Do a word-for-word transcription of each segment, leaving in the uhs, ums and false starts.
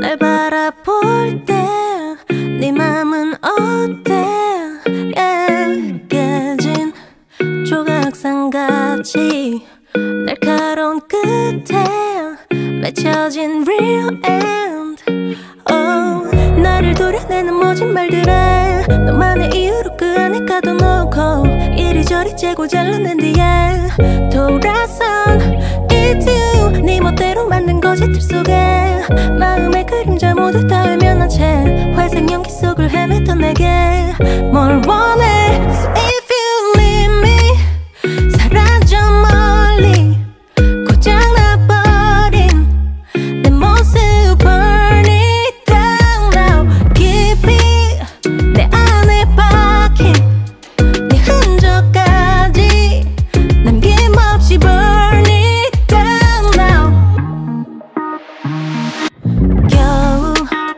날 바라볼 때 네 맘은 어때? yeah. 깨진 조각상같이 날카로운 끝에 맺혀진 real end. oh, 나를 도려내는 모진 말들에 너만의 이유로 그 안에 가둬놓고 이리저리 재고 잘라낸 뒤에 돌아선 It's you. 네 멋대로 만든 거짓들 속에 마음의 그림자 모두 다 외면한 채 회색 연기 속을 헤맸던 내게 뭘 원해? So if you leave me 사라져 멀리 고장나버린 내 모습 burn it down now. 깊이 내 안에 박힌 네 흔적까지 남김없이 burn it down now. 겨우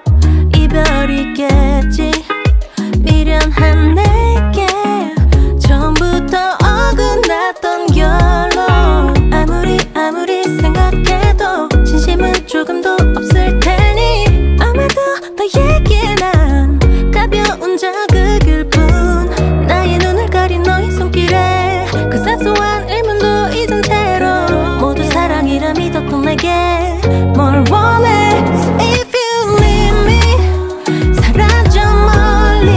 이별이겠지 미련한 내게 처음부터 어긋났던 결론. 아무리 아무리 생각해도 진심은 조금도 없을 테니 아마도 너에게 난 가벼운 자극일 뿐. 나의 눈을 가린 너의 손길에 그 사소한 의문도 잊은 채로 모두 사랑이라 믿었던 내게 뭘 원해? So if you leave me 사라져 멀리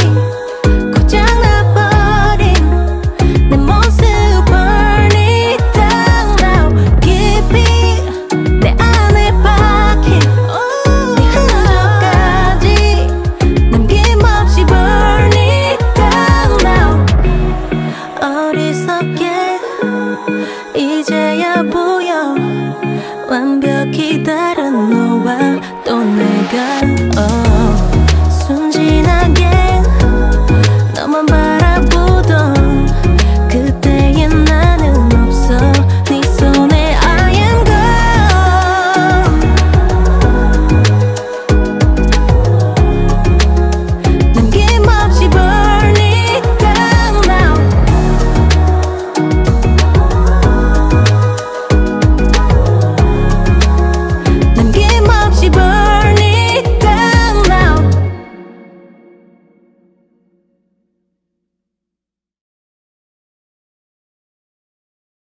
고장나버린 내 모습 burn it down now. 깊이 내 안에 박힌 네 흔적까지 남김없이 burn it down now. 어리석게 이제야 보여 완벽히 다른 너와 또 내가 oh.